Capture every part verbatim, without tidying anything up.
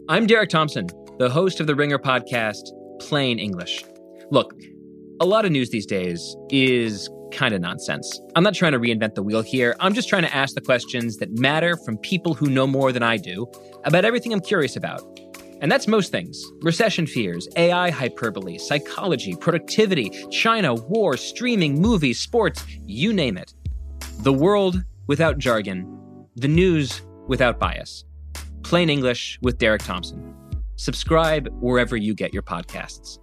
I'm Derek Thompson, the host of the Ringer podcast, Plain English. Look, a lot of news these days is kind of nonsense. I'm not trying to reinvent the wheel here. I'm just trying to ask the questions that matter from people who know more than I do about everything I'm curious about. And that's most things. Recession fears, A I hyperbole, psychology, productivity, China, war, streaming, movies, sports, you name it. The world without jargon. The news without bias. Plain English with Derek Thompson. Subscribe wherever you get your podcasts.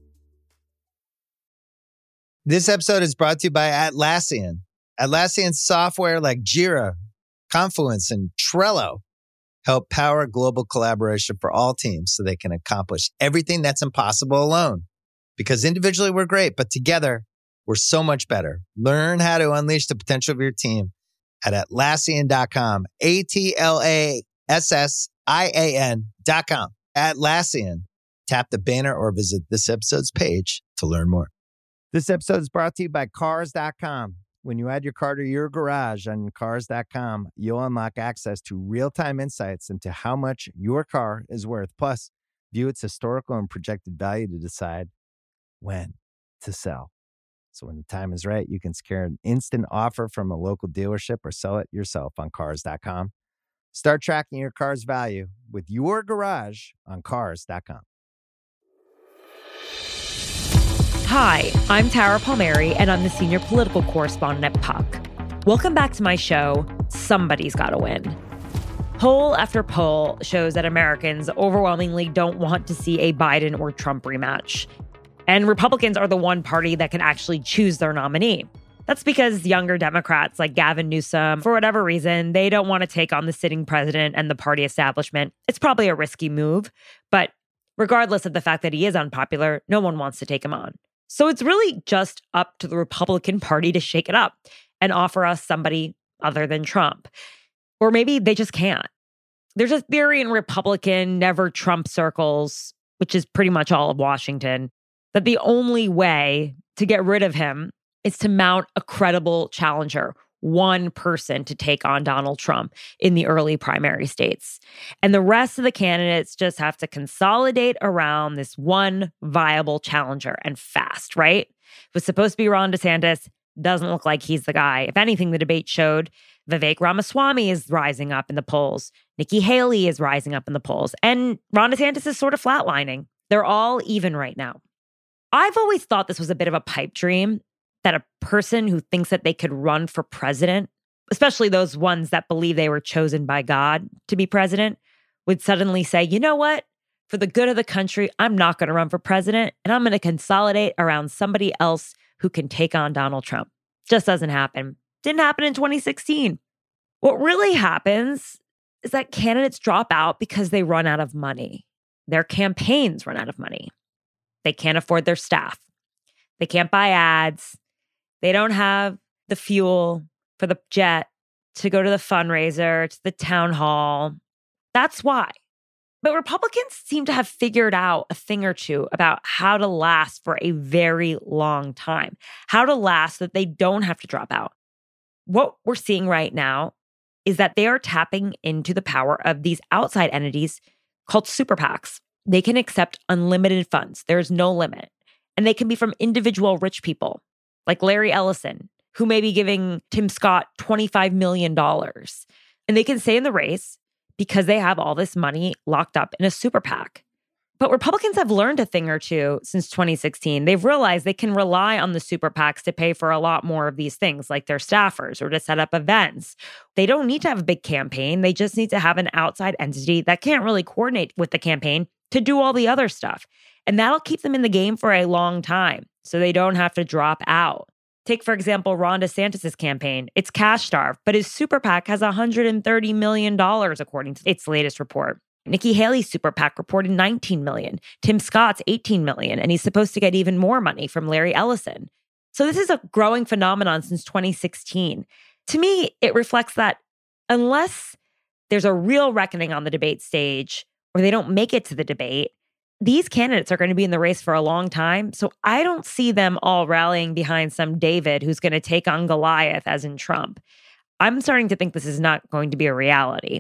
This episode is brought to you by Atlassian. Atlassian software like Jira, Confluence, and Trello help power global collaboration for all teams so they can accomplish everything that's impossible alone. Because individually we're great, but together we're so much better. Learn how to unleash the potential of your team at Atlassian dot com. A T L A S S I A N dot com. Atlassian. Tap the banner or visit this episode's page to learn more. This episode is brought to you by Cars dot com. When you add your car to your garage on Cars dot com, you'll unlock access to real-time insights into how much your car is worth. Plus, view its historical and projected value to decide when to sell. So when the time is right, you can secure an instant offer from a local dealership or sell it yourself on Cars dot com. Start tracking your car's value with your garage on Cars dot com. Hi, I'm Tara Palmieri, and I'm the senior political correspondent at Puck. Welcome back to my show, Somebody's Gotta Win. Poll after poll shows that Americans overwhelmingly don't want to see a Biden or Trump rematch. And Republicans are the one party that can actually choose their nominee. That's because younger Democrats like Gavin Newsom, for whatever reason, they don't want to take on the sitting president and the party establishment. It's probably a risky move, but regardless of the fact that he is unpopular, no one wants to take him on. So it's really just up to the Republican Party to shake it up and offer us somebody other than Trump. Or maybe they just can't. There's a theory in Republican never Trump circles, which is pretty much all of Washington, that the only way to get rid of him is to mount a credible challenger, one person to take on Donald Trump in the early primary states. And the rest of the candidates just have to consolidate around this one viable challenger and fast, right? It was supposed to be Ron DeSantis. Doesn't look like he's the guy. If anything, the debate showed Vivek Ramaswamy is rising up in the polls. Nikki Haley is rising up in the polls. And Ron DeSantis is sort of flatlining. They're all even right now. I've always thought this was a bit of a pipe dream, that a person who thinks that they could run for president, especially those ones that believe they were chosen by God to be president, would suddenly say, you know what? For the good of the country, I'm not going to run for president, and I'm going to consolidate around somebody else who can take on Donald Trump. Just doesn't happen. Didn't happen in twenty sixteen. What really happens is that candidates drop out because they run out of money. Their campaigns run out of money. They can't afford their staff. They can't buy ads. They don't have the fuel for the jet to go to the fundraiser, to the town hall. That's why. But Republicans seem to have figured out a thing or two about how to last for a very long time, how to last so that they don't have to drop out. What we're seeing right now is that they are tapping into the power of these outside entities called super PACs. They can accept unlimited funds. There's no limit. And they can be from individual rich people, like Larry Ellison, who may be giving Tim Scott twenty-five million dollars. And they can stay in the race because they have all this money locked up in a super PAC. But Republicans have learned a thing or two since twenty sixteen. They've realized they can rely on the super PACs to pay for a lot more of these things, like their staffers or to set up events. They don't need to have a big campaign. They just need to have an outside entity that can't really coordinate with the campaign to do all the other stuff. And that'll keep them in the game for a long time, so they don't have to drop out. Take, for example, Ron DeSantis' campaign. It's cash-starved, but his super PAC has one hundred thirty million dollars, according to its latest report. Nikki Haley's super PAC reported nineteen million dollars. Tim Scott's eighteen million dollars, and he's supposed to get even more money from Larry Ellison. So this is a growing phenomenon since twenty sixteen. To me, it reflects that unless there's a real reckoning on the debate stage, or they don't make it to the debate, these candidates are going to be in the race for a long time. So I don't see them all rallying behind some David who's going to take on Goliath, as in Trump. I'm starting to think this is not going to be a reality.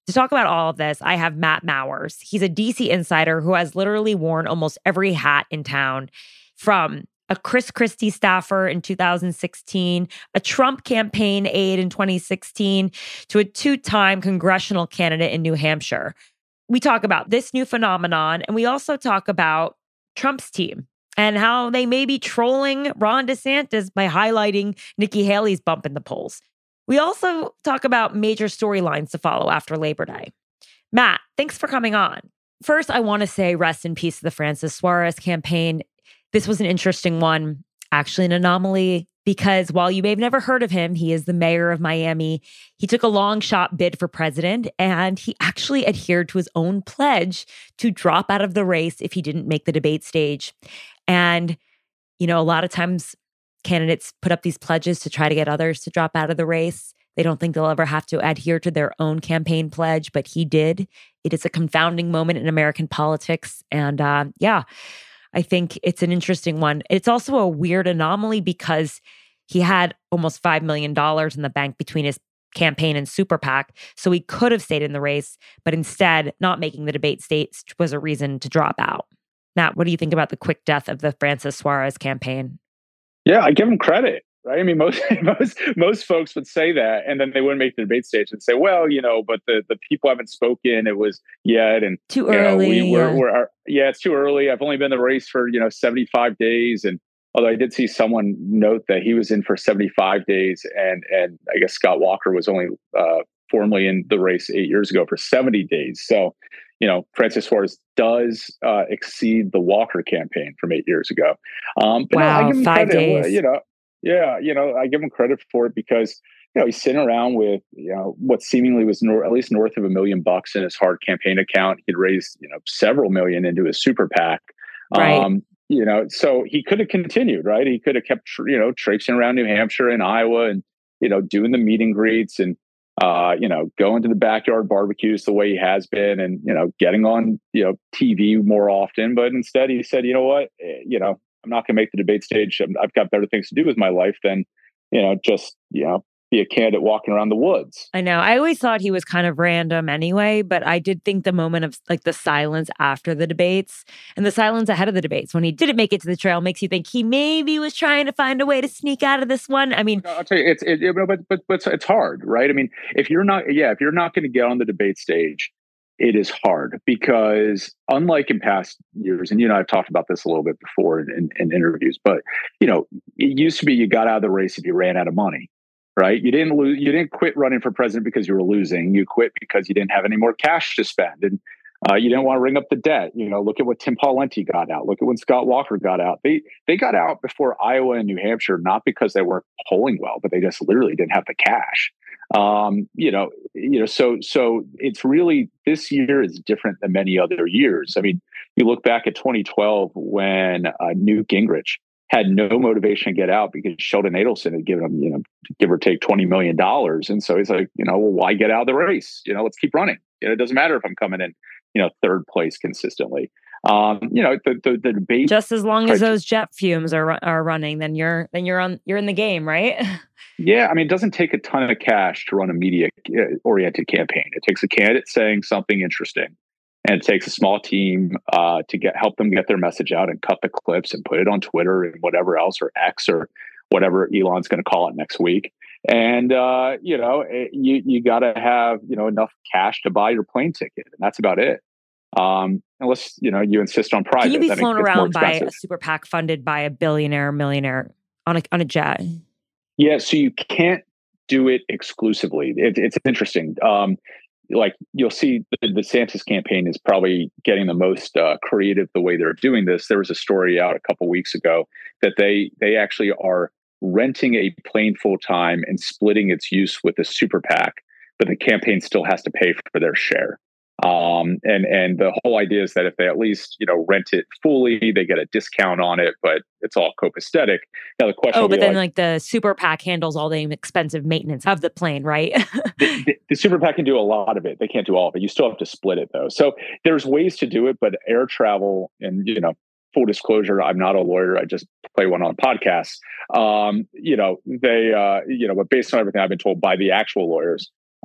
To talk about all of this, I have Matt Mowers. He's a D C insider who has literally worn almost every hat in town, from a Chris Christie staffer in two thousand sixteen, a Trump campaign aide in twenty sixteen, to a two-time congressional candidate in New Hampshire. We talk about this new phenomenon, and we also talk about Trump's team and how they may be trolling Ron DeSantis by highlighting Nikki Haley's bump in the polls. We also talk about major storylines to follow after Labor Day. Matt, thanks for coming on. First, I want to say rest in peace to the Francis Suarez campaign. This was an interesting one, actually an anomaly, because while you may have never heard of him, he is the mayor of Miami. He took a long shot bid for president, and he actually adhered to his own pledge to drop out of the race if he didn't make the debate stage. And, you know, a lot of times candidates put up these pledges to try to get others to drop out of the race. They don't think they'll ever have to adhere to their own campaign pledge, but he did. It is a confounding moment in American politics. And uh, yeah, I think it's an interesting one. It's also a weird anomaly because he had almost five million dollars in the bank between his campaign and super PAC. So he could have stayed in the race, but instead not making the debate stage was a reason to drop out. Matt, what do you think about the quick death of the Francis Suarez campaign? Yeah, I give him credit, right? I mean, most most most folks would say that, and then they wouldn't make the debate stage and say, "Well, you know, but the, the people haven't spoken. It was yet, and too early. You know, we, we're, yeah. we're, yeah, it's too early. I've only been in the race for you know seventy-five days, and although I did see someone note that he was in for seventy-five days, and and I guess Scott Walker was only uh, formally in the race eight years ago for seventy days. So, you know, Francis Suarez does uh, exceed the Walker campaign from eight years ago. Um, but wow, no, I give him five credit, days. You know, yeah, you know, I give him credit for it because, you know, he's sitting around with, you know, what seemingly was nor- at least north of a million bucks in his hard campaign account. He'd raised, you know, several million into his super PAC. Right. Um, you know, so he could have continued, right? He could have kept, you know, traipsing around New Hampshire and Iowa and, you know, doing the meet and greets and, uh, you know, going to the backyard barbecues the way he has been and, you know, getting on, you know, T V more often. But instead he said, you know what, eh, you know, I'm not going to make the debate stage. I'm, I've got better things to do with my life than, you know, just, you know, be a candidate walking around the woods. I know. I always thought he was kind of random anyway, but I did think the moment of like the silence after the debates and the silence ahead of the debates when he didn't make it to the trail makes you think he maybe was trying to find a way to sneak out of this one. I mean, I'll tell you, it's it, it, but but but it's hard, right? I mean, if you're not, yeah, if you're not going to get on the debate stage, it is hard because unlike in past years, and you know, I've talked about this a little bit before in, in, in interviews, but you know, it used to be you got out of the race if you ran out of money. Right. You didn't lose. You didn't quit running for president because you were losing. You quit because you didn't have any more cash to spend. And uh, you didn't want to ring up the debt. You know, look at what Tim Pawlenty got out. Look at when Scott Walker got out. They they got out before Iowa and New Hampshire, not because they weren't polling well, but they just literally didn't have the cash. Um, you know, you know, so so it's really this year is different than many other years. I mean, you look back at twenty twelve when uh, Newt Gingrich had no motivation to get out because Sheldon Adelson had given him, you know, give or take twenty million dollars. And so he's like, you know, well, why get out of the race? You know, let's keep running. You know, it doesn't matter if I'm coming in, you know, third place consistently. Um, you know, the, the, the debate. Just as long as those jet fumes are are running, then you're then you're on you're in the game, right? Yeah. I mean, it doesn't take a ton of cash to run a media oriented campaign. It takes a candidate saying something interesting. And it takes a small team uh, to get help them get their message out and cut the clips and put it on Twitter and whatever else, or X or whatever Elon's going to call it next week. And uh, you know, it, you you got to have you know enough cash to buy your plane ticket, and that's about it. Um, unless you know you insist on private. Can you be then flown it around by expensive. a super PAC funded by a billionaire, millionaire on a on a jet? Yeah, so you can't do it exclusively. It, it's interesting. Um, Like you'll see the DeSantis campaign is probably getting the most uh, creative the way they're doing this. There was a story out a couple weeks ago that they they actually are renting a plane full time and splitting its use with a super PAC, but the campaign still has to pay for their share. Um, and and the whole idea is that if they at least you know rent it fully, they get a discount on it, but it's all copacetic. Now the question, oh, but then like, like the super PAC handles all the expensive maintenance of the plane, right? the, the, the super PAC can do a lot of it. They can't do all of it. You still have to split it though. So there's ways to do it, but air travel and you know, full disclosure, I'm not a lawyer. I just play one on podcasts. Um, you know, they uh, you know, but based on everything I've been told by the actual lawyers.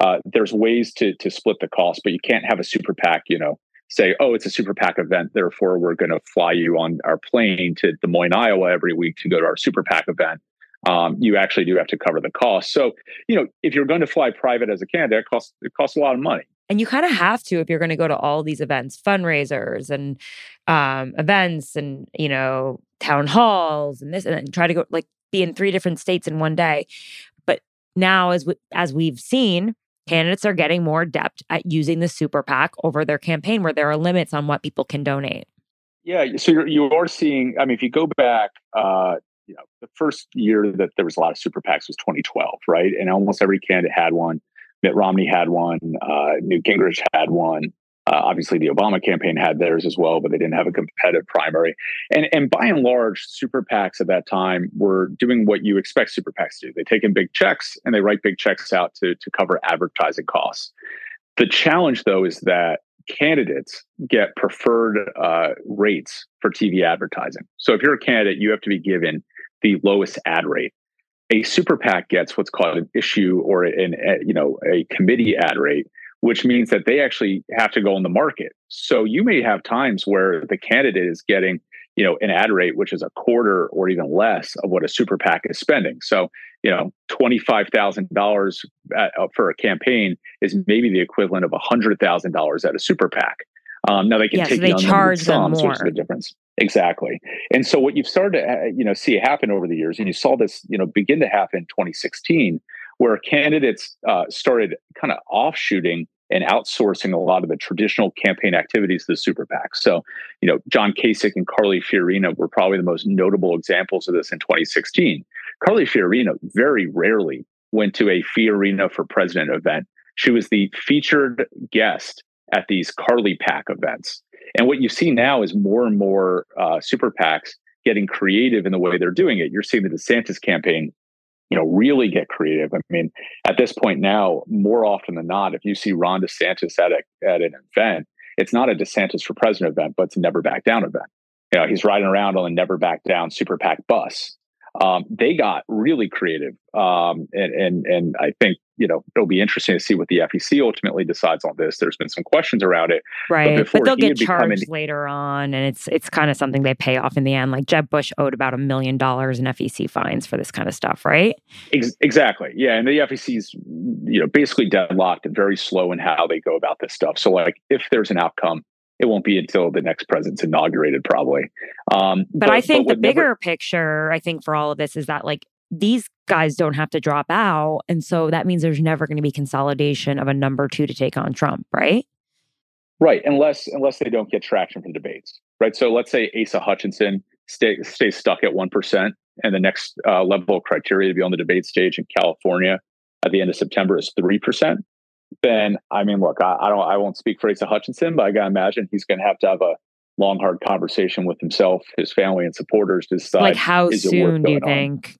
uh, there's ways to to split the cost, but you can't have a super PAC, you know, say, oh, it's a super PAC event, therefore we're going to fly you on our plane to Des Moines, Iowa every week to go to our super PAC event. Um, you actually do have to cover the cost. So, you know, if you're going to fly private as a candidate, it costs, it costs a lot of money. And you kind of have to if you're going to go to all these events, fundraisers and um, events and, you know, town halls and this, and then try to go like be in three different states in one day. But now, as we, as we've seen, candidates are getting more adept at using the super PAC over their campaign, where there are limits on what people can donate. Yeah, so you're, you are seeing. I mean, if you go back, uh, you know, the first year that there was a lot of super PACs was twenty twelve, right? And almost every candidate had one. Mitt Romney had one. Uh, Newt Gingrich had one. Uh, obviously, the Obama campaign had theirs as well, but they didn't have a competitive primary. And and by and large, super PACs at that time were doing what you expect super PACs to do. They take in big checks and they write big checks out to, to cover advertising costs. The challenge, though, is that candidates get preferred uh, rates for T V advertising. So if you're a candidate, you have to be given the lowest ad rate. A super PAC gets what's called an issue or an, a, you know, a committee ad rate, which means that they actually have to go on the market. So you may have times where the candidate is getting, you know, an ad rate which is a quarter or even less of what a super PAC is spending. So, you know, twenty-five thousand dollars for a campaign is maybe the equivalent of one hundred thousand dollars at a super PAC. Um, now they can yeah, take so they the charge them sums, more. Which is the difference. Exactly. And so what you've started to, you know, see happen over the years, and you saw this, you know, begin to happen in twenty sixteen, where candidates uh, started kind of offshooting and outsourcing a lot of the traditional campaign activities to the super PAC. So, you know, John Kasich and Carly Fiorina were probably the most notable examples of this in twenty sixteen. Carly Fiorina very rarely went to a Fiorina for President event. She was the featured guest at these Carly PAC events. And what you see now is more and more uh, super PACs getting creative in the way they're doing it. You're seeing the DeSantis campaign, you know, really get creative. I mean, at this point now, more often than not, if you see Ron DeSantis at a, at an event, it's not a DeSantis for President event, but it's a Never Back Down event. You know, he's riding around on a Never Back Down super PAC bus. Um, they got really creative, um, and and and I think, you know, it'll be interesting to see what the F E C ultimately decides on this. There's been some questions around it, right? But, but they'll get charged in, later on, and it's it's kind of something they pay off in the end. Like Jeb Bush owed about a million dollars in F E C fines for this kind of stuff, right? Ex- exactly, yeah. And the F E C's, you know, basically deadlocked and very slow in how they go about this stuff. So, like, if there's an outcome, it won't be until the next president's inaugurated, probably. Um, but, but I think but the bigger never... picture, I think, for all of this is that, like, these guys don't have to drop out. And so that means there's never going to be consolidation of a number two to take on Trump, right? Right. Unless unless they don't get traction for debates, right? So let's say Asa Hutchinson stay, stays stuck at one percent and the next uh, level of criteria to be on the debate stage in California at the end of September is three percent. Then, I mean, look, I, I don't, I won't speak for Asa Hutchinson, but I got to imagine he's going to have to have a long, hard conversation with himself, his family, and supporters to decide. Like, how soon do you think?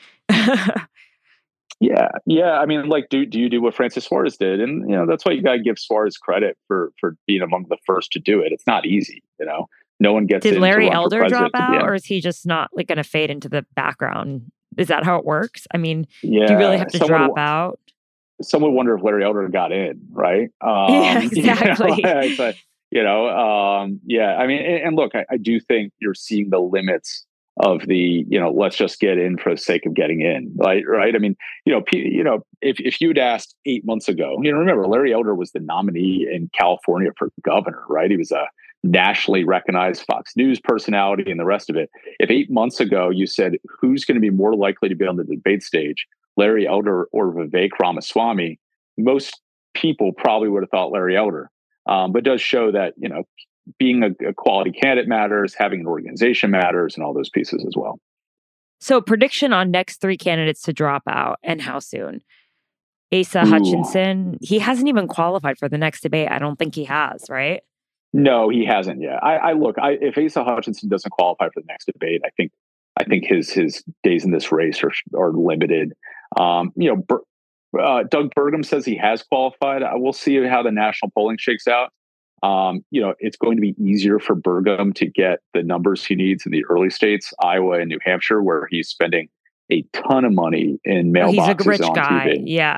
yeah, yeah. I mean, like, do do you do what Francis Suarez did? And you know, that's why you got to give Suarez credit for for being among the first to do it. It's not easy, you know. No one gets. Did Larry Elder drop out, yeah. or is he just not like going to fade into the background? Is that how it works? I mean, yeah, do you really have to someone, drop out? Some would wonder if Larry Elder got in, right? Um, yeah, exactly. You know, but, you know um, yeah. I mean, and, and look, I, I do think you're seeing the limits of the, you know, let's just get in for the sake of getting in, right? Right. I mean, you know, P, you know, if if you'd asked eight months ago, you know, remember Larry Elder was the nominee in California for governor, right? He was a nationally recognized Fox News personality and the rest of it. If eight months ago you said who's going to be more likely to be on the debate stage, Larry Elder or Vivek Ramaswamy, most people probably would have thought Larry Elder. Um, but it does show that, you know, being a, a quality candidate matters, having an organization matters, and all those pieces as well. So prediction on next three candidates to drop out and how soon? Asa Ooh. Hutchinson, he hasn't even qualified for the next debate. I don't think he has, right? No, he hasn't yet. I, I look, I, if Asa Hutchinson doesn't qualify for the next debate, I think I think his his days in this race are are limited. Um, you know, Ber, uh, Doug Burgum says he has qualified. I will see how the national polling shakes out. Um, you know, it's going to be easier for Burgum to get the numbers he needs in the early states, Iowa and New Hampshire, where he's spending a ton of money in mailboxes. Oh, he's a rich on guy. T V. Yeah.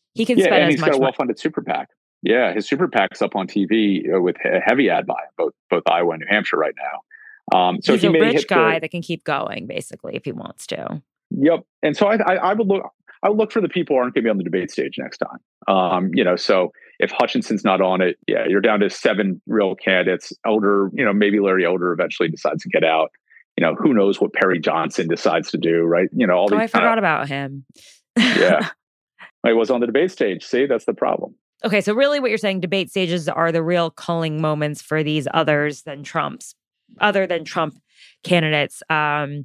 He can yeah, spend and as he's much got a money. well-funded super PAC. Yeah, his super PAC's up on T V with a heavy ad buy, both both Iowa and New Hampshire right now. Um, so He's he a may rich hit guy the, that can keep going, basically, if he wants to. Yep. And so I, I, I would look, I would look for the people who aren't going to be on the debate stage next time. Um, you know, so if Hutchinson's not on it, yeah, you're down to seven real candidates. Elder, you know, maybe Larry Elder eventually decides to get out. You know, who knows what Perry Johnson decides to do, right? You know, all Oh, these. I forgot kinda, about him. yeah, he was on the debate stage. See, that's the problem. Okay, so really, what you're saying, debate stages are the real culling moments for these others than Trump's, other than Trump candidates. Um,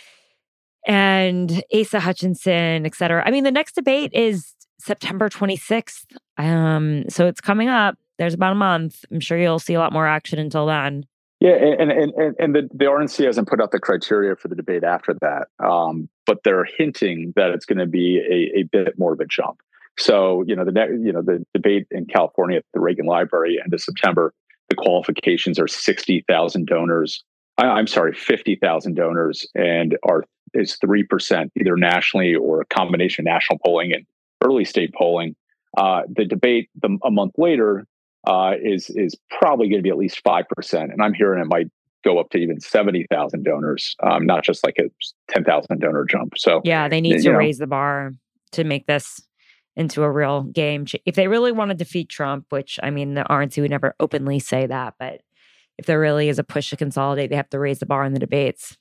and Asa Hutchinson, et cetera. I mean, the next debate is September twenty-sixth. Um, so it's coming up. There's about a month. I'm sure you'll see a lot more action until then. Yeah, and and and, and the, the R N C hasn't put out the criteria for the debate after that, um, but they're hinting that it's going to be a, a bit more of a jump. So, you know, the ne- you know the debate in California at the Reagan Library end of September, the qualifications are sixty thousand donors. I, I'm sorry, fifty thousand donors, and are is three percent either nationally or a combination of national polling and early state polling. Uh, the debate the, a month later uh, is is probably going to be at least five percent, and I'm hearing it might go up to even seventy thousand donors, um, not just like a ten thousand donor jump. So yeah, they need to you know, raise the bar to make this into a real game. If they really want to defeat Trump, which I mean, the R N C would never openly say that, but if there really is a push to consolidate, they have to raise the bar in the debates.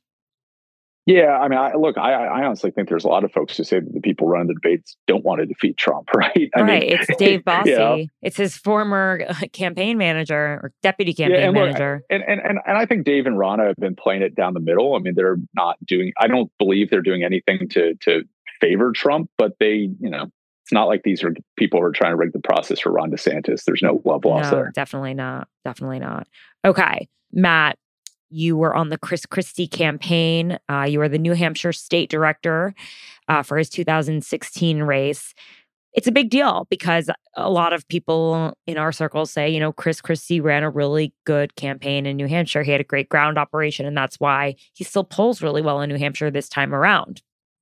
Yeah, I mean, I, look, I, I honestly think there's a lot of folks who say that the people running the debates don't want to defeat Trump, right? I right. mean, it's Dave Bossy. You know? It's his former campaign manager or deputy campaign yeah, and manager. Look, and, and, and, and I think Dave and Ronna have been playing it down the middle. I mean, they're not doing, I don't believe they're doing anything to to favor Trump, but they, you know, it's not like these are people who are trying to rig the process for Ron DeSantis. There's no love lost no, there. Definitely not. Definitely not. Okay. Matt, you were on the Chris Christie campaign. Uh, you were the New Hampshire state director uh, for his two thousand sixteen race. It's a big deal because a lot of people in our circles say, you know, Chris Christie ran a really good campaign in New Hampshire. He had a great ground operation, and that's why he still polls really well in New Hampshire this time around.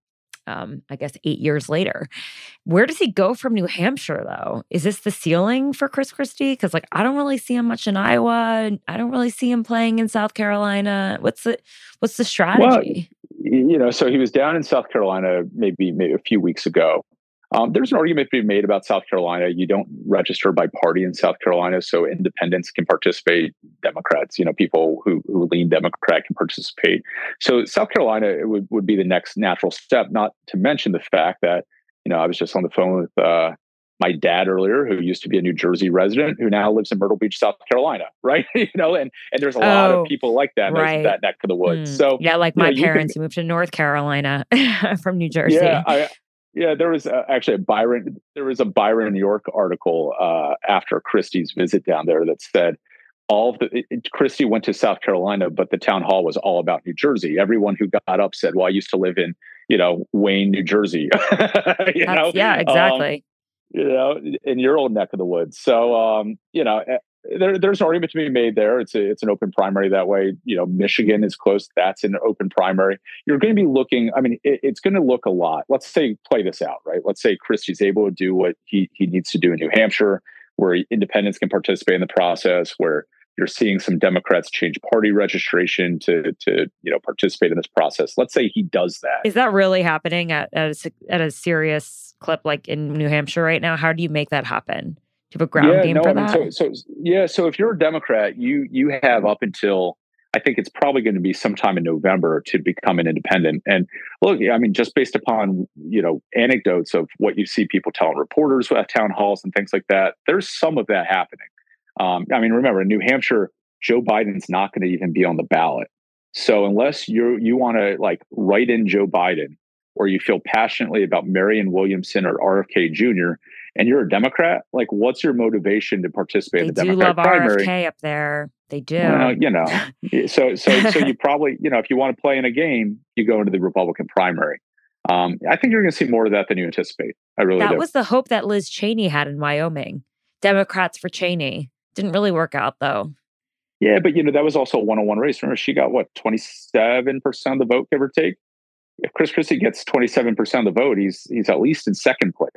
Um, I guess eight years later. Where does he go from New Hampshire, though? Is this the ceiling for Chris Christie? Because, like, I don't really see him much in Iowa. I don't really see him playing in South Carolina. What's the what's the strategy? Well, you know, so he was down in South Carolina maybe, maybe a few weeks ago. Um, there's an argument to be made about South Carolina. You don't register by party in South Carolina, so independents can participate. Democrats, you know, people who, who lean Democrat can participate. So South Carolina it would, would be the next natural step, not to mention the fact that, you know, I was just on the phone with uh, my dad earlier, who used to be a New Jersey resident, who now lives in Myrtle Beach, South Carolina, right? you know, and, and there's a lot Oh, of people like that, right. in that neck of the woods. Hmm. So yeah, like my you know, parents can, moved to North Carolina from New Jersey. Yeah, I, Yeah, there was uh, actually a Byron. There was a Byron New York article uh, after Christie's visit down there that said all of the it, Christie went to South Carolina, but the town hall was all about New Jersey. Everyone who got up said, "Well, I used to live in you know Wayne, New Jersey." you know, yeah, exactly. Um, you know, in your old neck of the woods. So, um, you know. There, there's an argument to be made there. It's a, it's an open primary that way. You know, Michigan is close. That's an open primary. You're going to be looking. I mean, it, it's going to look a lot. Let's say play this out, right? Let's say Christie's able to do what he he needs to do in New Hampshire, where independents can participate in the process, where you're seeing some Democrats change party registration to to you know participate in this process. Let's say he does that. Is that really happening at at a, at a serious clip like in New Hampshire right now? How do you make that happen? Do you have a ground yeah, game no, for I mean, that? So, so yeah, so if you're a Democrat, you you have up until I think it's probably going to be sometime in November to become an independent. And look, I mean, just based upon you know anecdotes of what you see people telling reporters at town halls and things like that, there's some of that happening. Um, I mean, remember in New Hampshire, Joe Biden's not going to even be on the ballot. So unless you you want to like write in Joe Biden, or you feel passionately about Marianne Williamson or R F K Junior, and you're a Democrat, like, what's your motivation to participate They in the do Democratic love primary? R F K up there. They do. Well, you know, so so so you probably, you know, if you want to play in a game, you go into the Republican primary. Um, I think you're going to see more of that than you anticipate. I really that do. was the hope that Liz Cheney had in Wyoming. Democrats for Cheney. Didn't really work out, though. Yeah, but, you know, that was also a one-on-one race. Remember, she got, what, twenty-seven percent of the vote, give or take? If Chris Christie gets twenty-seven percent of the vote, he's he's at least in second place.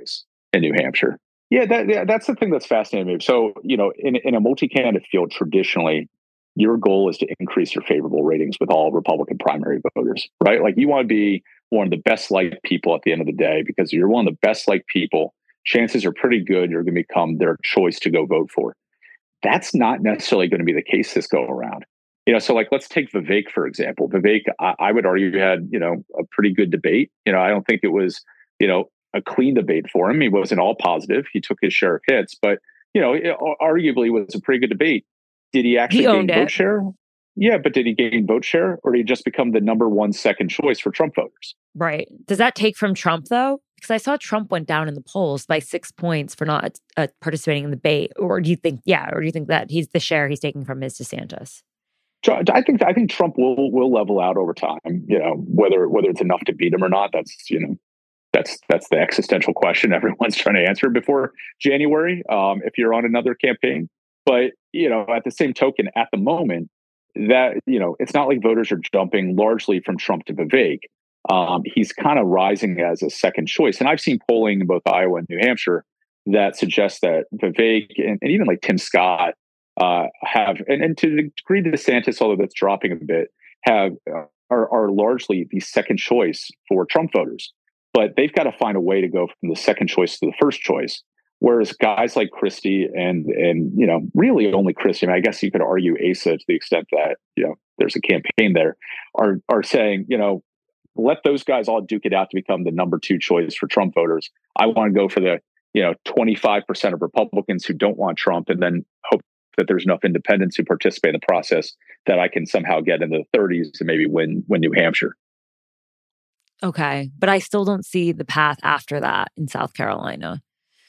in New Hampshire. Yeah, that, yeah, that's the thing that's fascinating. So, you know, in, in a multi-candidate field, traditionally, your goal is to increase your favorable ratings with all Republican primary voters, right? Like you want to be one of the best liked people at the end of the day, because you're one of the best liked people. Chances are pretty good you're going to become their choice to go vote for. That's not necessarily going to be the case this go around. You know, so like, let's take Vivek, for example. Vivek, I, I would argue, had, you know, a pretty good debate. You know, I don't think it was, you know, a clean debate for him. He wasn't all positive. He took his share of hits, but, you know, it arguably was a pretty good debate. Did he actually he gain vote it. share? Yeah, but did he gain vote share, or did he just become the number one second choice for Trump voters? Right. Does that take from Trump, though? Because I saw Trump went down in the polls by six points for not uh, participating in the debate. Or do you think, yeah, or do you think that he's the share he's taking from is DeSantis? I think I think Trump will will level out over time. You know, whether whether it's enough to beat him or not, that's you know, that's that's the existential question everyone's trying to answer before January. Um, if you're on another campaign, but you know, at the same token, at the moment, that you know, it's not like voters are jumping largely from Trump to Vivek. Um, he's kind of rising as a second choice, and I've seen polling in both Iowa and New Hampshire that suggests that Vivek and, and even like Tim Scott. Uh, have and, and to the degree that DeSantis, although that's dropping a bit, have uh, are, are largely the second choice for Trump voters. But they've got to find a way to go from the second choice to the first choice. Whereas guys like Christie and and you know really only Christie, I mean, I guess you could argue Asa to the extent that you know there's a campaign there, are are saying you know let those guys all duke it out to become the number two choice for Trump voters. I want to go for the you know twenty-five percent of Republicans who don't want Trump, and then hope that there's enough independents who participate in the process that I can somehow get into the thirties to maybe win win New Hampshire. Okay, but I still don't see the path after that in South Carolina.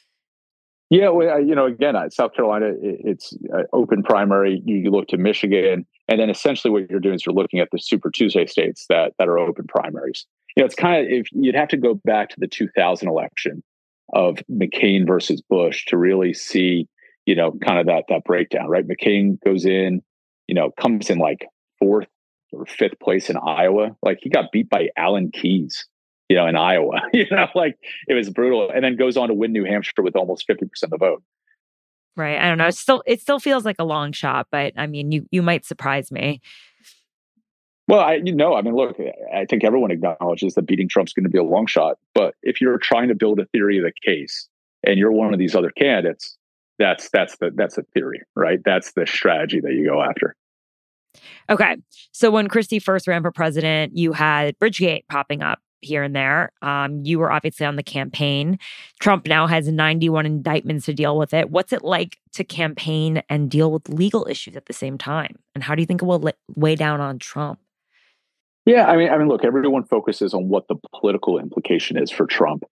Yeah, well, you know, again, South Carolina, it's open primary. You look to Michigan, and then essentially what you're doing is you're looking at the Super Tuesday states that that are open primaries. You know, it's kind of if you'd have to go back to the two thousand election of McCain versus Bush to really see. You know, kind of that that breakdown, right? McCain goes in, you know, comes in like fourth or fifth place in Iowa. Like he got beat by Alan Keyes, you know, in Iowa. You know, like it was brutal, and then goes on to win New Hampshire with almost fifty percent of the vote. Right. I don't know. It still it still feels like a long shot, but I mean, you you might surprise me. Well, I you know, I mean, look, I think everyone acknowledges that beating Trump's going to be a long shot. But if you're trying to build a theory of the case, and you're one of these other candidates. That's that's the that's a theory, right? That's the strategy that you go after. Okay, so when Christie first ran for president, you had Bridgegate popping up here and there. Um, you were obviously on the campaign. Trump now has ninety-one indictments to deal with it. What's it like to campaign and deal with legal issues at the same time? And how do you think it will lay, weigh down on Trump? Yeah, I mean, I mean, look, everyone focuses on what the political implication is for Trump.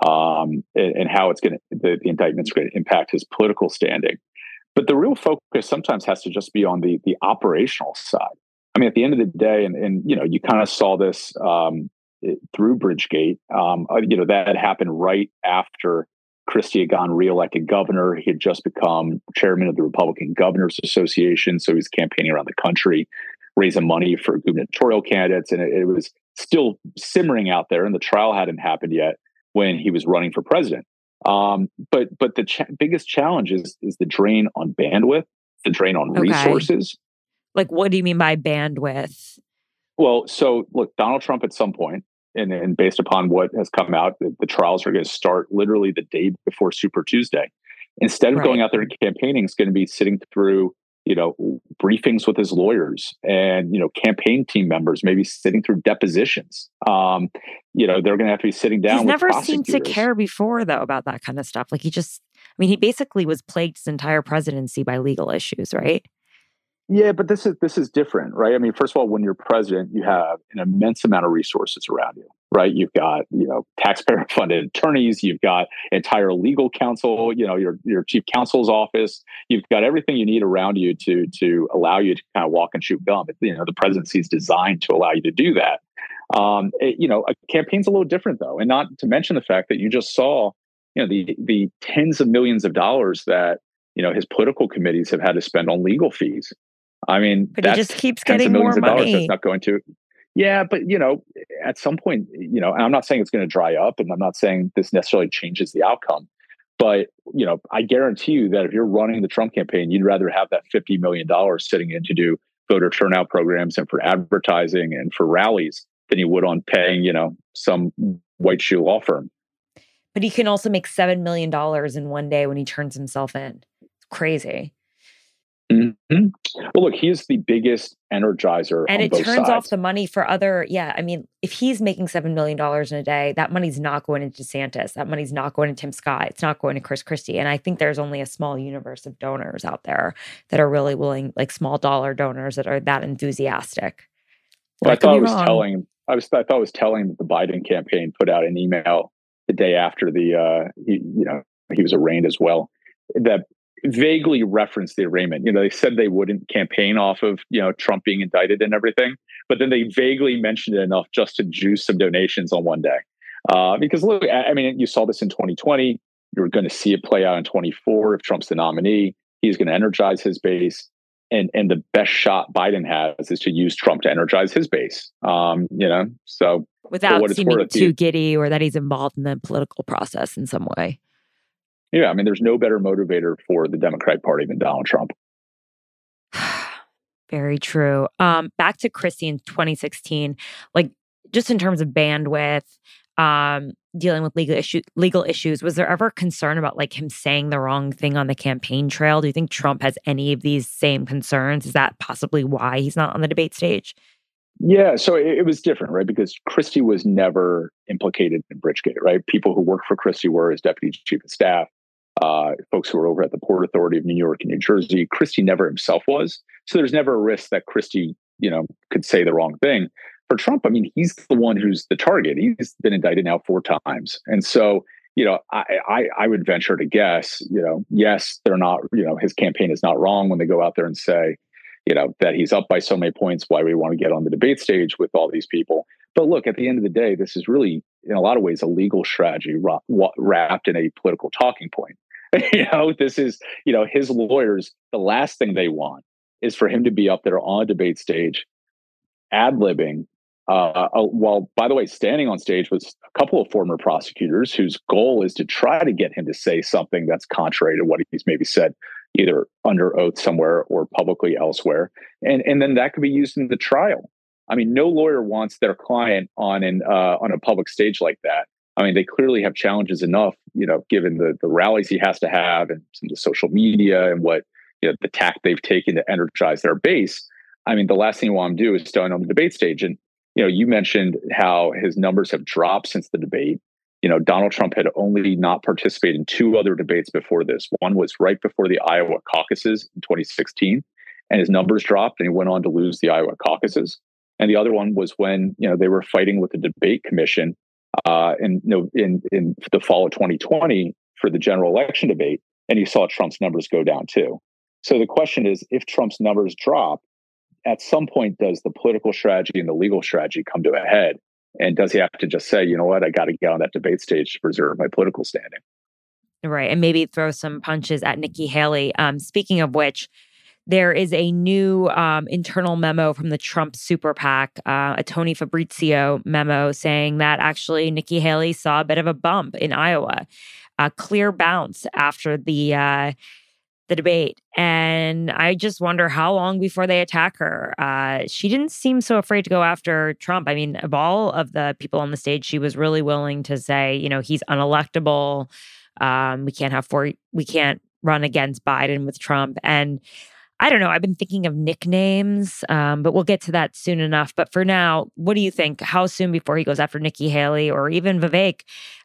Um, and, and how it's going to, the, the indictment's going to impact his political standing. But the real focus sometimes has to just be on the the operational side. I mean, at the end of the day, and, and you know, you kind of saw this um, it, through Bridgegate, um, uh, you know, that had happened right after Christie had gone reelected governor. He had just become chairman of the Republican Governors Association. So he was campaigning around the country, raising money for gubernatorial candidates. And it, it was still simmering out there, and the trial hadn't happened yet when he was running for president. Um, but but the ch- biggest challenge is, is the drain on bandwidth, the drain on okay. resources. Like, what do you mean by bandwidth? Well, so look, Donald Trump at some point, and, and based upon what has come out, the, the trials are going to start literally the day before Super Tuesday. Instead of right. going out there and campaigning, it's going to be sitting through you know, briefings with his lawyers and, you know, campaign team members, maybe sitting through depositions. Um, you know, they're going to have to be sitting down He's with never seemed to prosecutors. care before, though, about that kind of stuff. Like he just, I mean, he basically was plagued his entire presidency by legal issues, right? Yeah, but this is this is different, right? I mean, first of all, when you're president, you have an immense amount of resources around you, right? You've got, you know, taxpayer-funded attorneys, you've got entire legal counsel, you know, your your chief counsel's office, you've got everything you need around you to to allow you to kind of walk and chew gum. You know, the presidency is designed to allow you to do that. Um, it, you know, a campaign's a little different though, and not to mention the fact that you just saw, you know, the the tens of millions of dollars that you know his political committees have had to spend on legal fees. I mean, but he just keeps getting more money. That's not going to. Yeah, but you know, at some point, you know, and I'm not saying it's going to dry up, and I'm not saying this necessarily changes the outcome. But, you know, I guarantee you that if you're running the Trump campaign, you'd rather have that fifty million dollars sitting in to do voter turnout programs and for advertising and for rallies than you would on paying, you know, some white shoe law firm. But he can also make seven million dollars in one day when he turns himself in. It's crazy. Mm-hmm. Well, look, he's the biggest energizer and on it both turns sides. off the money for other, yeah, I mean, if he's making seven million dollars in a day, that money's not going into DeSantis. That money's not going to Tim Scott. It's not going to Chris Christie. And I think there's only a small universe of donors out there that are really willing, like small dollar donors that are that enthusiastic. Well, I, I thought it was wrong. telling, I was, I thought it was telling that the Biden campaign put out an email the day after the, uh, he, you know, he was arraigned as well, that vaguely referenced the arraignment. You know, they said they wouldn't campaign off of, you know, Trump being indicted and everything, but then they vaguely mentioned it enough just to juice some donations on one day. Uh, because look, I mean, you saw this in twenty twenty. You're going to see it play out in twenty-four. If Trump's the nominee, he's going to energize his base. And and the best shot Biden has is to use Trump to energize his base. Um, you know, so without seeming worth, too he, giddy or that he's involved in the political process in some way. Yeah, I mean, there's no better motivator for the Democratic Party than Donald Trump. Very true. Um, back to Christie in twenty sixteen, like just in terms of bandwidth, um, dealing with legal issue, legal issues, was there ever concern about like him saying the wrong thing on the campaign trail? Do you think Trump has any of these same concerns? Is that possibly why he's not on the debate stage? Yeah, so it, it was different, right? Because Christie was never implicated in Bridgegate, right? People who worked for Christie were his deputy chief of staff. Uh, folks who were over at the Port Authority of New York and New Jersey. Christie never himself was. So there's never a risk that Christie, you know, could say the wrong thing. For Trump, I mean, he's the one who's the target. He's been indicted now four times. And so, you know, I, I, I would venture to guess, you know, yes, they're not, you know, his campaign is not wrong when they go out there and say, you know, that he's up by so many points, why we want to get on the debate stage with all these people. But look, at the end of the day, this is really, in a lot of ways, a legal strategy wrapped in a political talking point. You know, this is, you know, his lawyers, the last thing they want is for him to be up there on a debate stage, ad-libbing, uh, uh, while, by the way, standing on stage with a couple of former prosecutors whose goal is to try to get him to say something that's contrary to what he's maybe said, either under oath somewhere or publicly elsewhere. And, and then that could be used in the trial. I mean, no lawyer wants their client on an uh, on a public stage like that. I mean, they clearly have challenges enough, you know, given the the rallies he has to have and some of the social media and what, you know, the tack they've taken to energize their base. I mean, the last thing you want to do is stand on the debate stage. And, you know, you mentioned how his numbers have dropped since the debate. You know, Donald Trump had only not participated in two other debates before this. One was right before the Iowa caucuses in twenty sixteen, and his numbers dropped and he went on to lose the Iowa caucuses. And the other one was when, you know, they were fighting with the debate commission uh, in, in, in the fall of twenty twenty for the general election debate. And you saw Trump's numbers go down too. So the question is, if Trump's numbers drop, at some point, does the political strategy and the legal strategy come to a head? And does he have to just say, you know what, I got to get on that debate stage to preserve my political standing? Right. And maybe throw some punches at Nikki Haley. Um, speaking of which, there is a new um, internal memo from the Trump super PAC, uh, a Tony Fabrizio memo saying that actually Nikki Haley saw a bit of a bump in Iowa, a clear bounce after the uh, the debate. And I just wonder how long before they attack her. Uh, she didn't seem so afraid to go after Trump. I mean, of all of the people on the stage, she was really willing to say, you know, he's unelectable. Um, we can't have four, we can't run against Biden with Trump. And I don't know, I've been thinking of nicknames, um, but we'll get to that soon enough. But for now, what do you think? How soon before he goes after Nikki Haley or even Vivek?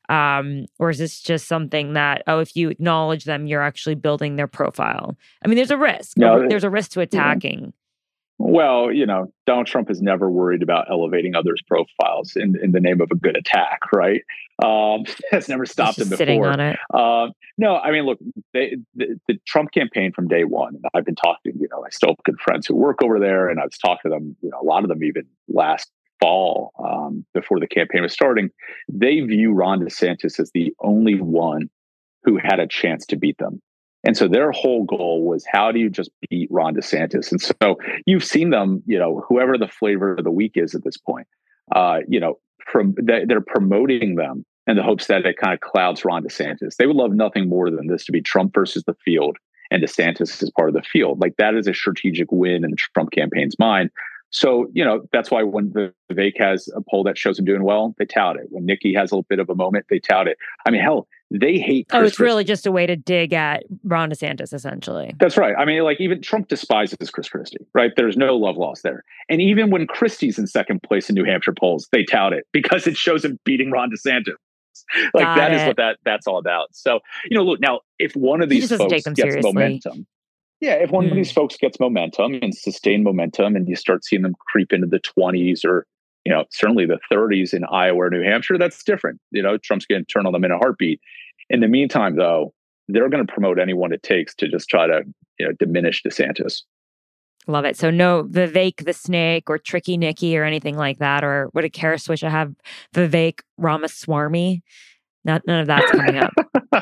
Um, or is this just something that, oh, if you acknowledge them, you're actually building their profile? I mean, there's a risk. No, there's a risk to attacking. Yeah. Well, you know, Donald Trump is never worried about elevating others' profiles in, in the name of a good attack, right? Um, that's never stopped him before. Sitting on it. Um, no, I mean, look, they, the, the Trump campaign from day one, I've been talking, you know, I still have good friends who work over there, and I've talked to them, you know, a lot of them even last fall um, before the campaign was starting. They view Ron DeSantis as the only one who had a chance to beat them. And so their whole goal was, how do you just beat Ron DeSantis? And so you've seen them, you know, whoever the flavor of the week is at this point, uh, you know, from they're promoting them in the hopes that it kind of clouds Ron DeSantis. They would love nothing more than this to be Trump versus the field, and DeSantis is part of the field. Like, that is a strategic win in the Trump campaign's mind. So, you know, that's why when Vivek has a poll that shows him doing well, they tout it. When Nikki has a little bit of a moment, they tout it. I mean, hell, they hate Chris Oh, it's really Christie. just a way to dig at Ron DeSantis, essentially. That's right. I mean, like, even Trump despises Chris Christie, right? There's no love lost there. And even when Christie's in second place in New Hampshire polls, they tout it because it shows him beating Ron DeSantis. Like, Got that it. is what that that's all about. So, you know, look, now, if one of He these just doesn't folks take them gets seriously. momentum, yeah, if one Mm. of these folks gets momentum and sustained momentum, and you start seeing them creep into the twenties or, you know, certainly the thirties in Iowa or New Hampshire, that's different. You know, Trump's going to turn on them in a heartbeat. In the meantime, though, they're going to promote anyone it takes to just try to, you know, diminish DeSantis. Love it. So no Vivek the Snake or Tricky Nikki or anything like that. Or would a Kara Swisher have Vivek Ramaswamy? Not, none of that's coming up.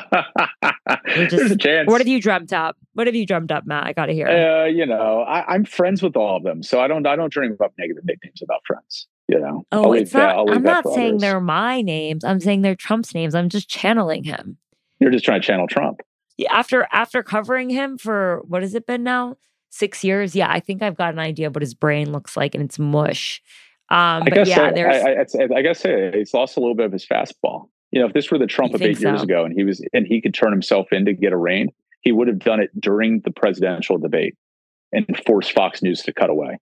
We're just- There's a chance. What have you dreamt up? What have you dreamt up, Matt? I got to hear. Uh, you know, I, I'm friends with all of them, so I don't. I don't dream up negative nicknames about friends. You know. oh, I'll leave it's that- not. I'll leave I'm that not for saying others. they're my names. I'm saying they're Trump's names. I'm just channeling him. You're just trying to channel Trump. Yeah, After after covering him for what has it been now? Six years. Yeah, I think I've got an idea of what his brain looks like, and it's mush. Um, I but guess. yeah, I, there's. I, I, it's- I guess hey, he's lost a little bit of his fastball. You know, if this were the Trump You of eight think years so? ago, and he was, and he could turn himself in to get arraigned, he would have done it during the presidential debate and forced Fox News to cut away.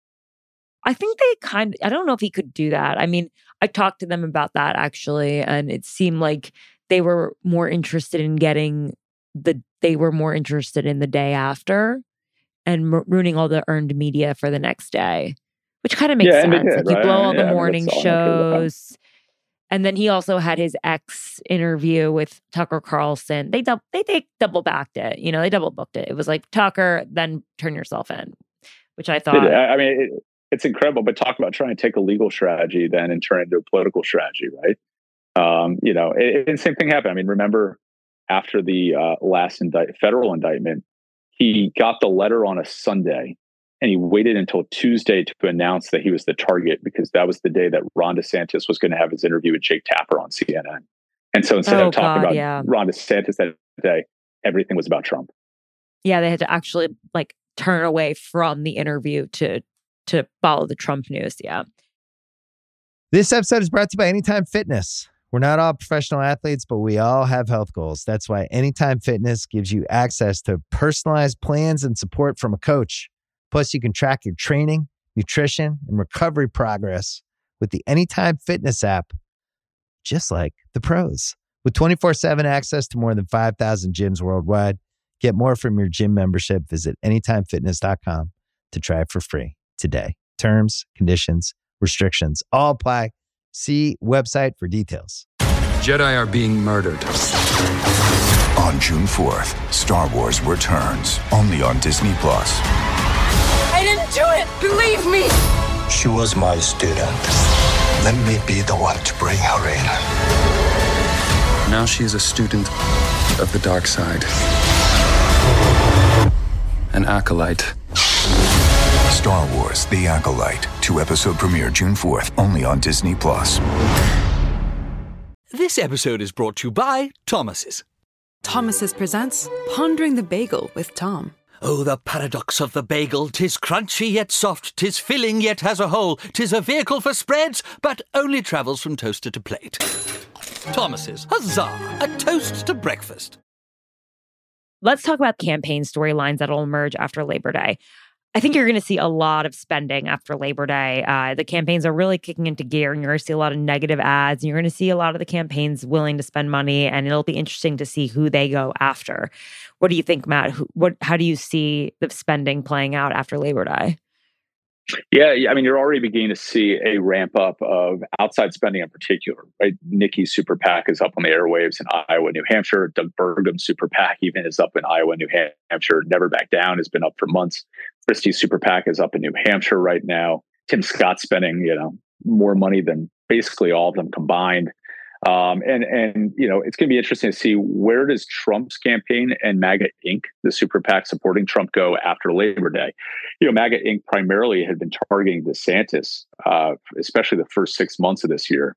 I think they kind of, I don't know if he could do that. I mean, I talked to them about that actually, and it seemed like they were more interested in getting the, they were more interested in the day after and m- ruining all the earned media for the next day, which kind of makes Yeah, and they sense. did, Like, you right? blow all Yeah, I the mean, morning that's all I'm okay with that. shows. And then he also had his ex interview with Tucker Carlson. They, dou- they, they double backed it. You know, they double booked it. It was like Tucker, then turn yourself in, which I thought. I I mean, it, it's incredible, but talk about trying to take a legal strategy then and turn it into a political strategy, right? Um, you know, and, and same thing happened. I mean, remember after the uh, last indict, federal indictment, he got the letter on a Sunday, and he waited until Tuesday to announce that he was the target, because that was the day that Ron DeSantis was going to have his interview with Jake Tapper on C N N. And so instead Oh, of talking God, about yeah. Ron DeSantis that day, everything was about Trump. Yeah, they had to actually like turn away from the interview to to follow the Trump news. Yeah. This episode is brought to you by Anytime Fitness. We're not all professional athletes, but we all have health goals. That's why Anytime Fitness gives you access to personalized plans and support from a coach. Plus, you can track your training, nutrition, and recovery progress with the Anytime Fitness app, just like the pros. With twenty-four seven access to more than five thousand gyms worldwide, get more from your gym membership. Visit anytime fitness dot com to try it for free today. Terms, conditions, restrictions all apply. See website for details. Jedi are being murdered. On June fourth, Star Wars returns, only on Disney Plus. I didn't do it! Believe me! She was my student. Let me be the one to bring her in. Now she is a student of the dark side. An acolyte. Star Wars: The Acolyte. Two-episode premiere June fourth, only on Disney Plus. This episode is brought to you by Thomas's. Thomas's presents Pondering the Bagel with Tom. Oh, the paradox of the bagel. 'Tis crunchy yet soft, 'tis filling yet has a hole. 'Tis a vehicle for spreads, but only travels from toaster to plate. Thomas's, huzzah! A toast to breakfast. Let's talk about campaign storylines that'll emerge after Labor Day. I think you're going to see a lot of spending after Labor Day. Uh, the campaigns are really kicking into gear, and you're going to see a lot of negative ads. And you're going to see a lot of the campaigns willing to spend money, and it'll be interesting to see who they go after. What do you think, Matt? Who, what? How do you see the spending playing out after Labor Day? Yeah, yeah, I mean, you're already beginning to see a ramp up of outside spending in particular, right? Nikki's Super PAC is up on the airwaves in Iowa, New Hampshire. Doug Burgum's Super PAC even is up in Iowa, New Hampshire. Never Back Down has been up for months. Christie's Super PAC is up in New Hampshire right now. Tim Scott's spending, you know, more money than basically all of them combined. Um, and, and, you know, it's going to be interesting to see, where does Trump's campaign and MAGA Incorporated, the Super PAC supporting Trump, go after Labor Day? You know, MAGA Incorporated primarily had been targeting DeSantis, uh, especially the first six months of this year.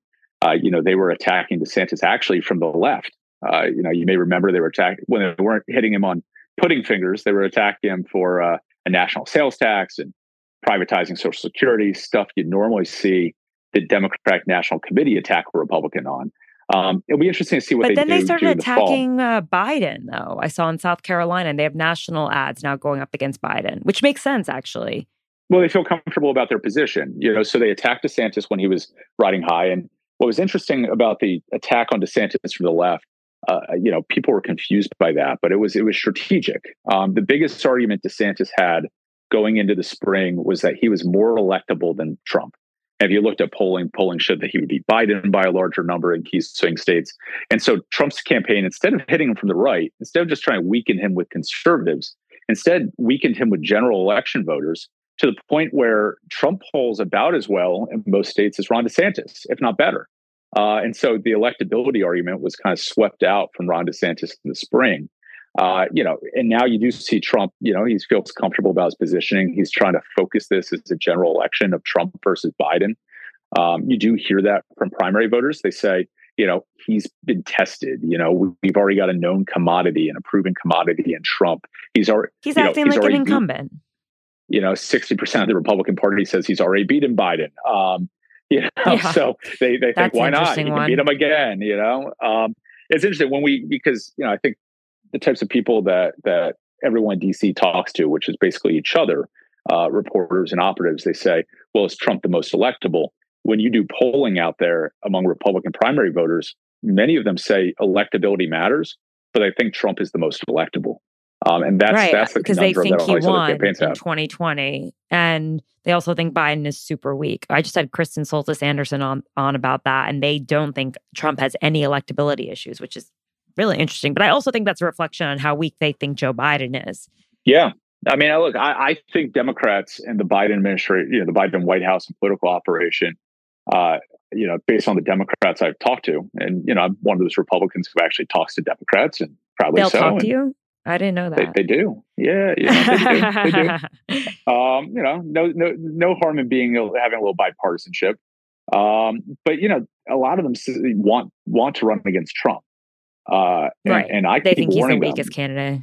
uh, you know, they were attacking DeSantis actually from the left. Uh, you know, you may remember they were attacking when they weren't hitting him on pudding fingers. They were attacking him for uh, a national sales tax and privatizing Social Security, stuff you'd normally see the Democratic National Committee attack a Republican on. Um, it'll be interesting to see what but they do. But then they started attacking the uh, Biden, though. I saw in South Carolina, and they have national ads now going up against Biden, which makes sense, actually. Well, they feel comfortable about their position, you know. So they attacked DeSantis when he was riding high, and what was interesting about the attack on DeSantis from the left, uh, you know, people were confused by that, but it was it was strategic. Um, the biggest argument DeSantis had going into the spring was that he was more electable than Trump. And if you looked at polling, polling showed that he would beat Biden by a larger number in key swing states. And so Trump's campaign, instead of hitting him from the right, instead of just trying to weaken him with conservatives, instead weakened him with general election voters to the point where Trump polls about as well in most states as Ron DeSantis, if not better. Uh, and so the electability argument was kind of swept out from Ron DeSantis in the spring. Uh, you know, and now you do see Trump, you know, he feels comfortable about his positioning. He's trying to focus this as a general election of Trump versus Biden. Um, you do hear that from primary voters. They say, you know, he's been tested. You know, we've already got a known commodity and a proven commodity in Trump. He's already he's acting know, he's like an incumbent. Beat, you know, sixty percent of the Republican Party says he's already beaten Biden. Um, you know, yeah. so they, they think, why not? You one. can beat him again, you know? Um, it's interesting when we, because, you know, I think the types of people that, that everyone in D C talks to, which is basically each other, uh, reporters and operatives, they say, well, is Trump the most electable? When you do polling out there among Republican primary voters, many of them say electability matters, but I think Trump is the most electable. Um, and that's right, that's the because they think he won in have. twenty twenty, and they also think Biden is super weak. I just had Kristen Soltis Anderson on on about that, and they don't think Trump has any electability issues, which is really interesting. But I also think that's a reflection on how weak they think Joe Biden is. Yeah, I mean, look, I, I think Democrats and the Biden administration, you know, the Biden White House and political operation, uh, you know, based on the Democrats I've talked to, and you know, I'm one of those Republicans who actually talks to Democrats, and proudly They'll so. talk to you. I didn't know that. They, they do. Yeah, yeah, they do. They do. Um, you know, no, no, no harm in being having a little bipartisanship. Um, but you know, a lot of them want want to run against Trump. Uh, and, right. and I they keep think he's warning the weakest them. candidate.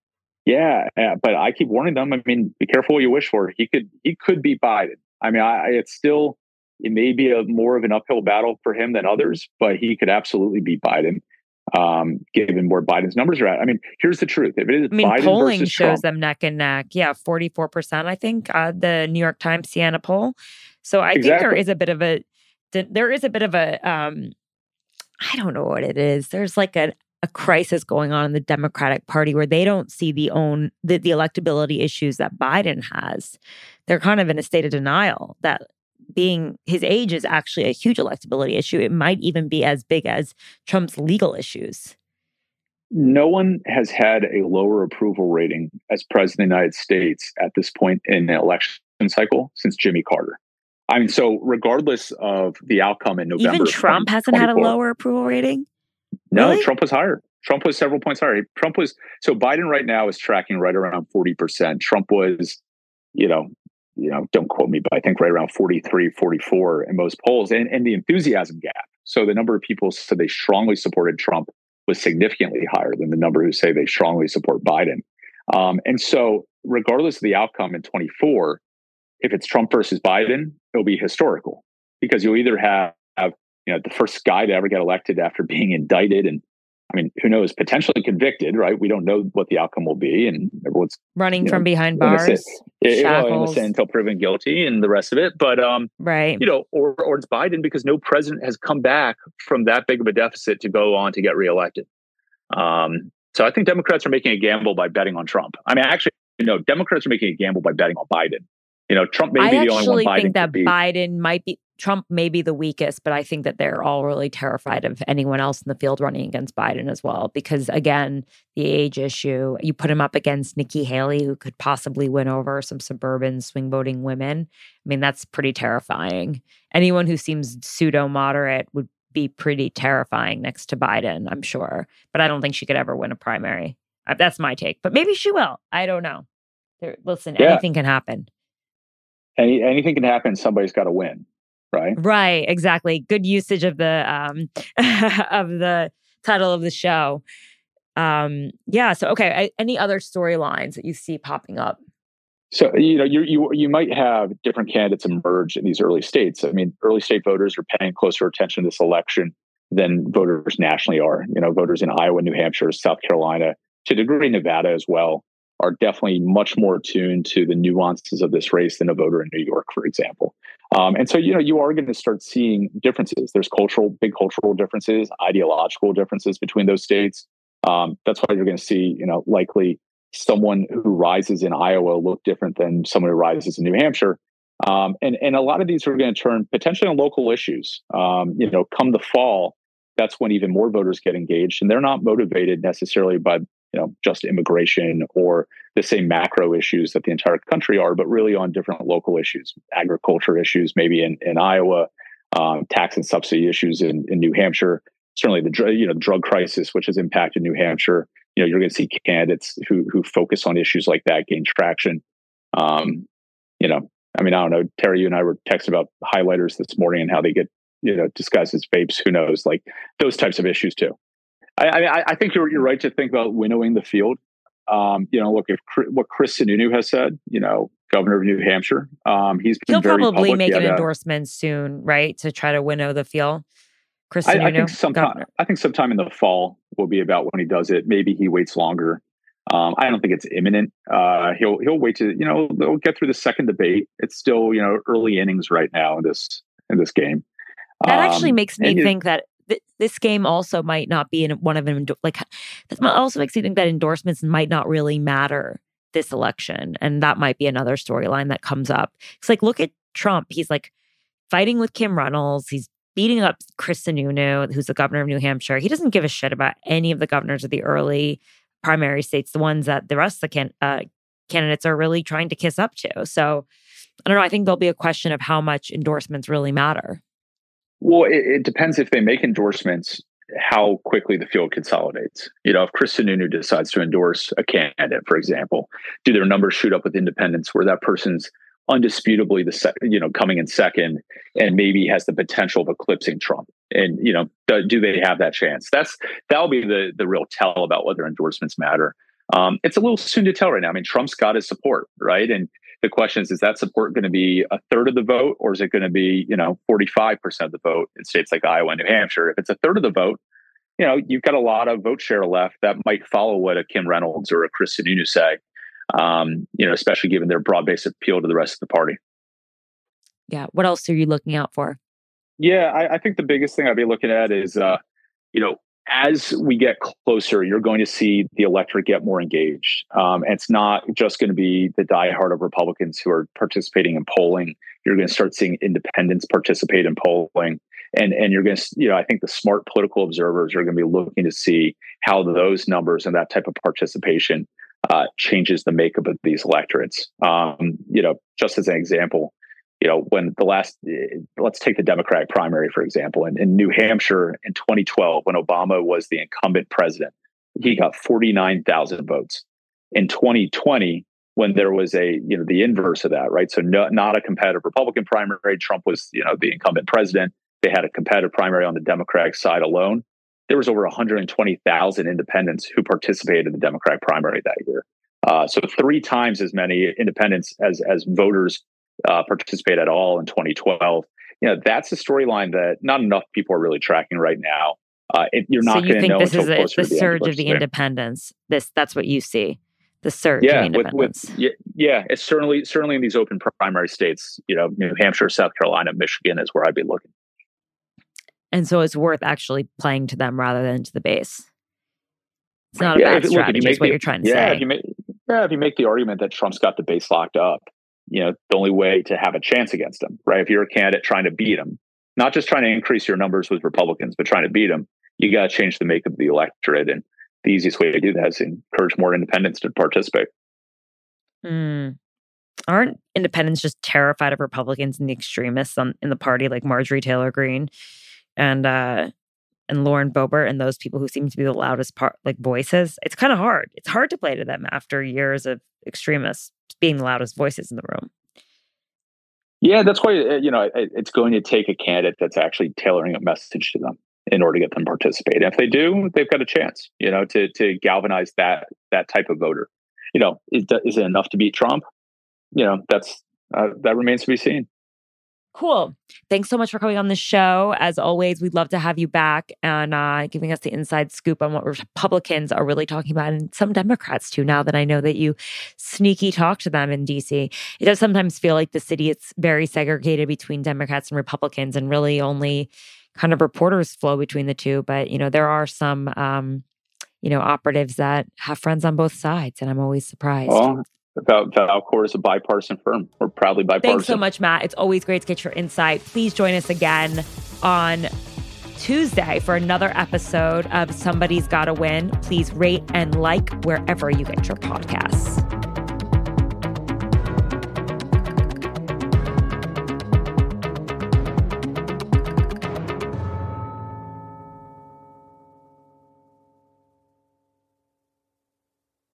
Yeah, yeah, but I keep warning them. I mean, be careful what you wish for. He could he could beat Biden. I mean, I, it's still it may be a more of an uphill battle for him than others, but he could absolutely beat Biden. Um, given where Biden's numbers are at. I mean, here's the truth. If it is I mean, Biden polling versus shows Trump, them neck and neck. Yeah, forty-four percent, I think, uh, the New York Times Siena poll. So I exactly. think there is a bit of a, there is a bit of a, um, I don't know what it is. There's like a, a crisis going on in the Democratic Party where they don't see the own, the, the electability issues that Biden has. They're kind of in a state of denial that being his age is actually a huge electability issue. It might even be as big as Trump's legal issues. No one has had a lower approval rating as president of the United States at this point in the election cycle since Jimmy Carter. I mean, so regardless of the outcome in November, even Trump hasn't had a lower approval rating? No, really? Trump was higher. Trump was several points higher. Trump was, so Biden right now is tracking right around forty percent. Trump was, you know, you know, don't quote me, but I think right around forty-three, forty-four in most polls, and, and the enthusiasm gap. So the number of people said they strongly supported Trump was significantly higher than the number who say they strongly support Biden. Um, and so regardless of the outcome in twenty-four, if it's Trump versus Biden, it'll be historical because you'll either have, have, you know, the first guy to ever get elected after being indicted and, I mean, who knows, potentially convicted, right? We don't know what the outcome will be. And everyone's running from know, behind bars, innocent, well, innocent until proven guilty and the rest of it. But, um, right. you know, or, or it's Biden because no president has come back from that big of a deficit to go on to get reelected. Um, so I think Democrats are making a gamble by betting on Trump. I mean, actually, you know, Democrats are making a gamble by betting on Biden. You know, Trump may be the only one Biden I actually think that beat. Biden might be, Trump may be the weakest, but I think that they're all really terrified of anyone else in the field running against Biden as well. Because again, the age issue, you put him up against Nikki Haley, who could possibly win over some suburban swing voting women. I mean, that's pretty terrifying. Anyone who seems pseudo moderate would be pretty terrifying next to Biden, I'm sure. But I don't think she could ever win a primary. That's my take. But maybe she will. I don't know. There, listen, yeah. anything can happen. Any, anything can happen. Somebody's got to win. right? Right, exactly. Good usage of the um, of the title of the show. Um, yeah. So, okay. I, any other storylines that you see popping up? So, you know, you you you might have different candidates emerge in these early states. I mean, early state voters are paying closer attention to this election than voters nationally are. You know, voters in Iowa, New Hampshire, South Carolina, to a degree Nevada as well, are definitely much more attuned to the nuances of this race than a voter in New York, for example. Um, and so, you know, you are going to start seeing differences. There's cultural, big cultural differences, ideological differences between those states. Um, that's why you're going to see, you know, likely someone who rises in Iowa look different than someone who rises in New Hampshire. Um, and, and a lot of these are going to turn potentially on local issues. Um, you know, come the fall, that's when even more voters get engaged, and they're not motivated necessarily by, you know, just immigration or the same macro issues that the entire country are, but really on different local issues, agriculture issues, maybe in, in Iowa, um, tax and subsidy issues in, in New Hampshire. Certainly the you know drug crisis, which has impacted New Hampshire. You know, you're going to see candidates who who focus on issues like that gain traction. Um, you know, I mean, I don't know. Terry, you and I were texting about highlighters this morning and how they get, you know, disguised as vapes. Who knows? Like those types of issues too. I, I, I think you're you're right to think about winnowing the field. Um, you know, look, if what Chris Sununu has said, you know, governor of New Hampshire, um, he's been he'll very probably public. make He an had a- endorsement soon, right, to try to winnow the field. Chris I, Sununu, I think sometime. governor. I think sometime in the fall will be about when he does it. Maybe he waits longer. Um, I don't think it's imminent. Uh, he'll he'll wait to you know they'll get through the second debate. It's still you know early innings right now in this in this game. That actually Um, makes me and, you know, think that th- this game also might not be in one of them. Like that also makes me think that endorsements might not really matter this election, and that might be another storyline that comes up. It's like, look at Trump. He's like fighting with Kim Reynolds. He's beating up Chris Sununu, who's the governor of New Hampshire. He doesn't give a shit about any of the governors of the early primary states, the ones that the rest of the can, uh, candidates are really trying to kiss up to. So I don't know. I think there'll be a question of how much endorsements really matter. Well, it, it depends if they make endorsements, how quickly the field consolidates. You know, if Chris Sununu decides to endorse a candidate, for example, do their numbers shoot up with independents where that person's undisputably the sec- you know coming in second and maybe has the potential of eclipsing Trump? And you know, do, do they have that chance? That's that'll be the the real tell about whether endorsements matter. Um, it's a little soon to tell right now. I mean, Trump's got his support, right? And the question is, is that support going to be a third of the vote, or is it going to be, you know, forty-five percent of the vote in states like Iowa and New Hampshire? If it's a third of the vote, you know, you've got a lot of vote share left that might follow what a Kim Reynolds or a Chris Sununu say, um, you know, especially given their broad-based appeal to the rest of the party. Yeah. What else are you looking out for? Yeah, I, I think the biggest thing I'd be looking at is, uh, you know, as we get closer, you're going to see the electorate get more engaged. Um, and it's not just going to be the diehard of Republicans who are participating in polling. You're going to start seeing independents participate in polling. And, and you're going to, you know, I think the smart political observers are going to be looking to see how those numbers and that type of participation uh, changes the makeup of these electorates. Um, you know, just as an example, you know, when the last, let's take the Democratic primary, for example, in, in New Hampshire in twenty twelve, when Obama was the incumbent president, he got forty-nine thousand votes. In twenty twenty, when there was a, you know, the inverse of that, right? So no, not a competitive Republican primary, Trump was, you know, the incumbent president. They had a competitive primary on the Democratic side alone. There was over one hundred twenty thousand independents who participated in the Democratic primary that year. Uh, so three times as many independents as as voters Uh, participate at all in twenty twelve. You know, that's a storyline that not enough people are really tracking right now. Uh, it, you're not so you going to know think this until is closer a, the to the surge end of the game. independents. This that's what you see, the surge Yeah, of the with, independents. with, yeah, yeah, it's certainly certainly in these open primary states. You know, New Hampshire, South Carolina, Michigan is where I'd be looking. And so it's worth actually playing to them rather than to the base. It's not a Yeah, bad if- look, if strategy, you make is what the- you're trying to yeah, say. If you make, yeah, if you make the argument that Trump's got the base locked up, you know, the only way to have a chance against him, right? If you're a candidate trying to beat him, not just trying to increase your numbers with Republicans, but trying to beat him, you got to change the makeup of the electorate. And the easiest way to do that is encourage more independents to participate. Mm. Aren't independents just terrified of Republicans and the extremists on, in the party, like Marjorie Taylor Greene and uh, and Lauren Boebert and those people who seem to be the loudest part, like voices? It's kind of hard. It's hard to play to them after years of extremists being the loudest voices in the room. Yeah, that's why, you know, it, it's going to take a candidate that's actually tailoring a message to them in order to get them to participate. And if they do, they've got a chance, you know, to to galvanize that that type of voter. You know, is, is it enough to beat Trump? You know, that's uh, that remains to be seen. Cool. Thanks so much for coming on the show. As always, we'd love to have you back and uh, giving us the inside scoop on what Republicans are really talking about, and some Democrats too, now that I know that you sneaky talk to them in D C. It does sometimes feel like the city is very segregated between Democrats and Republicans, and really only kind of reporters flow between the two. But, you know, there are some, um, you know, operatives that have friends on both sides, and I'm always surprised. Well, Val- Valcourt is a bipartisan firm. We're proudly bipartisan. Thanks so much, Matt. It's always great to get your insight. Please join us again on Tuesday for another episode of Somebody's Gotta Win. Please rate and like wherever you get your podcasts.